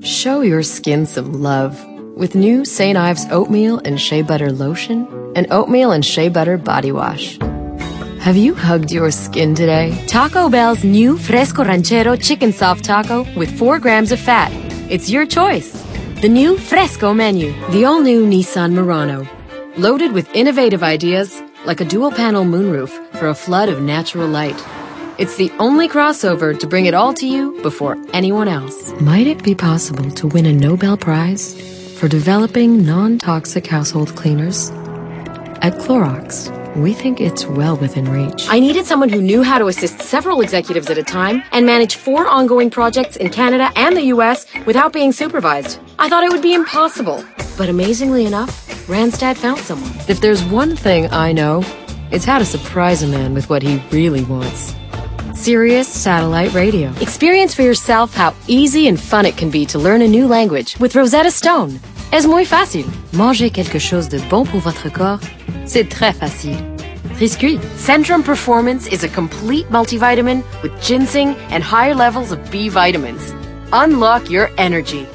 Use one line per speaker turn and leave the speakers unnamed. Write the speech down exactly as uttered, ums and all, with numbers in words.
Show your skin some love with new Saint Ives Oatmeal and Shea Butter Lotion and Oatmeal and Shea Butter Body Wash. Have you hugged your skin today? Taco Bell's new Fresco Ranchero Chicken Soft Taco with four grams of fat. It's your choice. The new Fresco menu. The all-new Nissan Murano. Loaded with innovative ideas like a dual-panel moonroof for a flood of natural light. It's the only crossover to bring it all to you before anyone else. Might it be possible to win a Nobel Prize for developing non-toxic household cleaners? At Clorox, we think it's well within reach. I needed someone who knew how to assist several executives at a time and manage four ongoing projects in Canada and the U S without being supervised. I thought it would be impossible. But amazingly enough, Randstad found someone. If there's one thing I know, it's how to surprise a man with what he really wants. Sirius Satellite Radio. Experience for yourself how easy and fun it can be to learn a new language with Rosetta Stone. Es muy fácil. Manger quelque chose de bon pour votre corps, c'est très facile. Triscuit. Centrum Performance is a complete multivitamin with ginseng and higher levels of B vitamins. Unlock your energy